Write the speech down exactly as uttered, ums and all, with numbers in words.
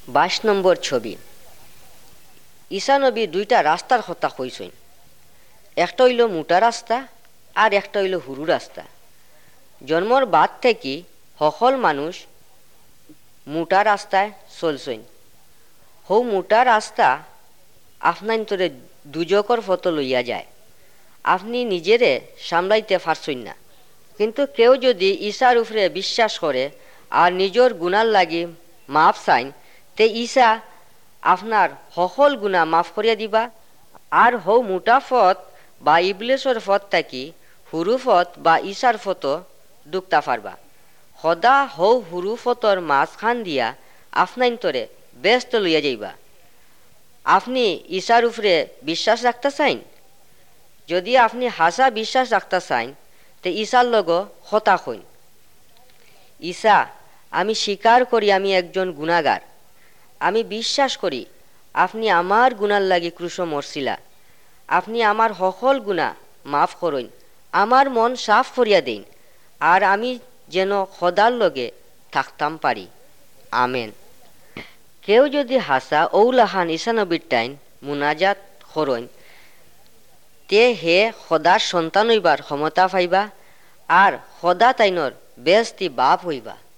বাইশ নম্বর ছবি। ঈসা নবী দুইটা রাস্তার কথা কইছেন। একটা হইল মোটা রাস্তা আর একটা হইল হুরু রাস্তা। জন্মর বাদ থেকে সকল মানুষ মোটা রাস্তায় চলছেন। হৌ মোটা রাস্তা আপনান্তরে দুজকর ফটো লইয়া যায়। আপনি নিজেরে সামলাইতে পারছেন না। কিন্তু কেউ যদি ঈশার উপরে বিশ্বাস করে আর নিজের গুণার লাগি মাফ চাইন, তে ঈশা আপনার সকল গুণা মাফ করিয়া দিবা। আর হৌ মোটা ফত বা ইবলিসর ফত থাকি হুরু ফত বা ঈশার ফতো ডুবতা পারবা। সদা হৌ হুরু ফতর মাঝখান দিয়া আপনাইন্তরে ব্যস্ত লইয়া যাইবা। আপনি ঈশার উপরে বিশ্বাস রাখতে চাইন? যদি আপনি হাসা বিশ্বাস রাখতে চাইন, তে ঈশার লগ হতা হইন। ঈশা, আমি স্বীকার করি আমি একজন গুণাগার। আমি বিশ্বাস করি আপনি আমার গুণার লাগি ক্রুশে মরছিলা। আপনি আমার সকল গুণা মাফ করইন, আমার মন সাফ করিয়া দিন, আর আমি যেন খোদার লগে থাকতাম পারি। আমেন। কেউ যদি হাসা ঔলাহান ঈশা নবীর টাইন মুনাজাত করইন, তে হে খোদার সন্তান হইবার ক্ষমতা পাইবা আর খোদা তাইনর বেস্তি বাপ হইবা।